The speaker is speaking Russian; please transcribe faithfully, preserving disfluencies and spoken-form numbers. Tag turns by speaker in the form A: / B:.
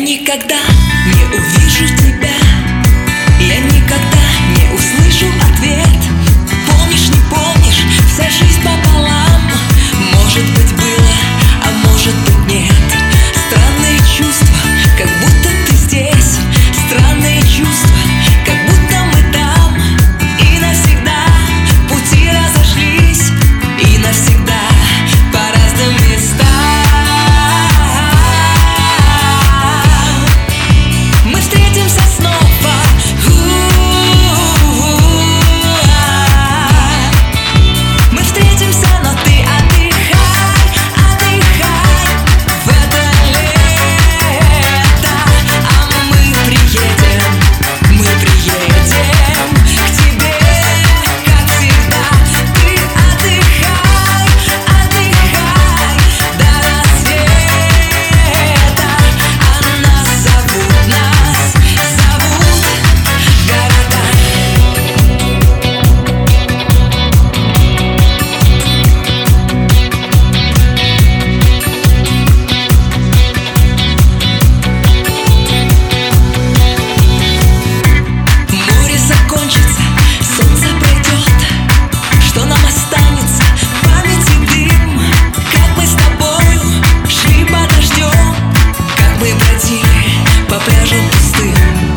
A: никогда не увижу тебя, я никогда не услышу ответ. Помнишь, не помнишь, вся жизнь пополам. Может быть было, а может быть нет. Странные чувства, как будто ты здесь. Странные чувства, как будто мы там. И навсегда пути разошлись, и навсегда по разным местам. Мы встретимся снова. Мы встретимся, но ты отдыхай, отдыхай в это лето. А мы приедем, мы приедем к тебе, как всегда. Ты отдыхай, отдыхай до рассвета. А нас зовут, нас зовут города. Море закончится, солнце пройдет. Что нам останется? Память и дым. Как мы с тобою шли под дождем, как мы бродили по пляжам пустым.